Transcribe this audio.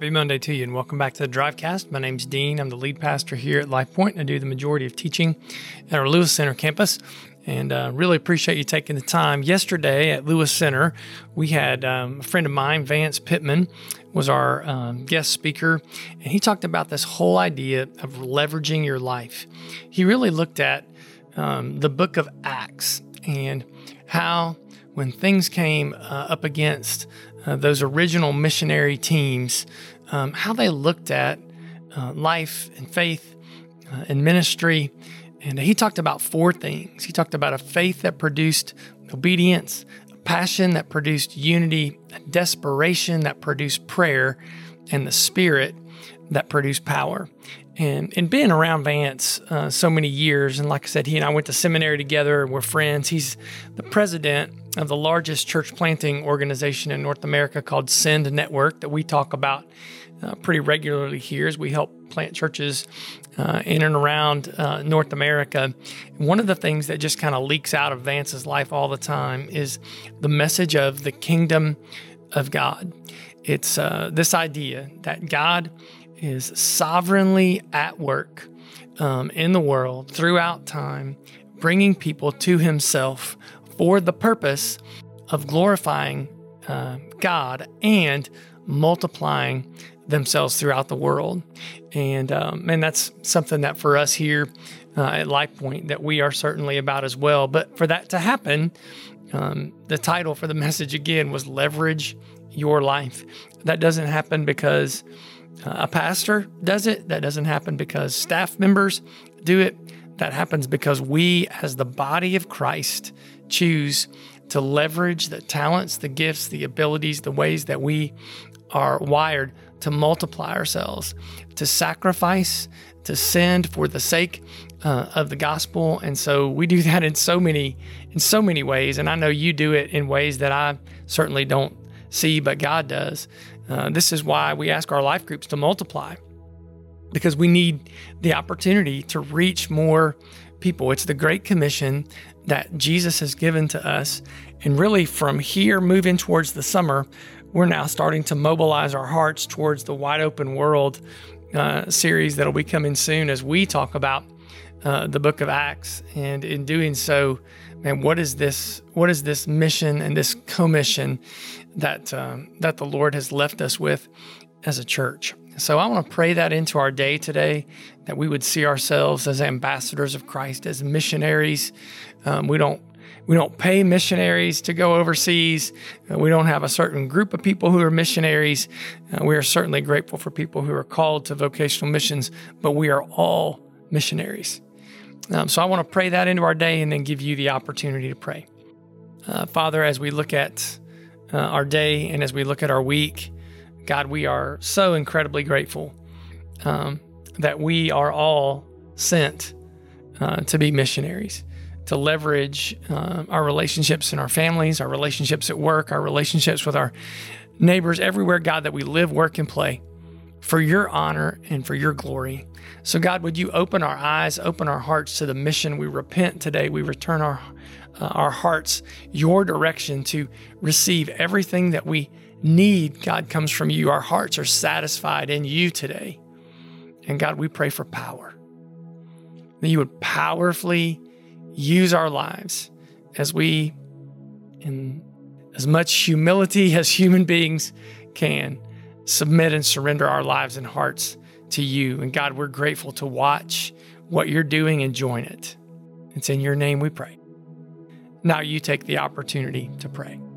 Happy Monday to you, and welcome back to the Drivecast. My name's Dean. I'm the lead pastor here at Life Point, and I do the majority of teaching at our Lewis Center campus. And really appreciate you taking the time. Yesterday at Lewis Center, we had a friend of mine, Vance Pittman, was our guest speaker, and he talked about this whole idea of leveraging your life. He really looked at the book of Acts and how when things came up against those original missionary teams, how they looked at life and faith and ministry. And he talked about four things. He talked about a faith that produced obedience, a passion that produced unity, a desperation that produced prayer, and the spirit that produced power. And being around Vance so many years, and like I said, he and I went to seminary together, and we're friends. He's the president of the largest church planting organization in North America called Send Network that we talk about pretty regularly here as we help plant churches in and around North America. One of the things that just kind of leaks out of Vance's life all the time is the message of the kingdom of God. It's this idea that God is sovereignly at work in the world throughout time, bringing people to himself for the purpose of glorifying God and multiplying themselves throughout the world. And that's something that for us here at Life Point that we are certainly about as well. But for that to happen, the title for the message again was Leverage Your Life. That doesn't happen because a pastor does it. That doesn't happen because staff members do it. That happens because we as the body of Christ choose to leverage the talents, the gifts, the abilities, the ways that we are wired to multiply ourselves, to sacrifice, to send for the sake of the gospel. And so we do that in so many ways. And I know you do it in ways that I certainly don't see, but God does. This is why we ask our life groups to multiply, because we need the opportunity to reach more people. It's the Great Commission that Jesus has given to us. And really from here, moving towards the summer, we're now starting to mobilize our hearts towards the Wide Open World series that'll be coming soon as we talk about the book of Acts. And in doing so, man, what is this mission and this commission that the Lord has left us with as a church? So I want to pray that into our day today, that we would see ourselves as ambassadors of Christ, as missionaries. We don't pay missionaries to go overseas. We don't have a certain group of people who are missionaries. We are certainly grateful for people who are called to vocational missions, but we are all missionaries. So I want to pray that into our day and then give you the opportunity to pray. Father, as we look at our day and as we look at our week, God, we are so incredibly grateful that we are all sent to be missionaries, to leverage our relationships in our families, our relationships at work, our relationships with our neighbors, everywhere, God, that we live, work, and play for your honor and for your glory. So God, would you open our eyes, open our hearts to the mission? We repent today. We return our hearts your direction to receive everything that we need. God, comes from you. Our hearts are satisfied in you today. And God, we pray for power, that you would powerfully use our lives as we, in as much humility as human beings can, submit and surrender our lives and hearts to you. And God, we're grateful to watch what you're doing and join it. It's in your name we pray. Now you take the opportunity to pray.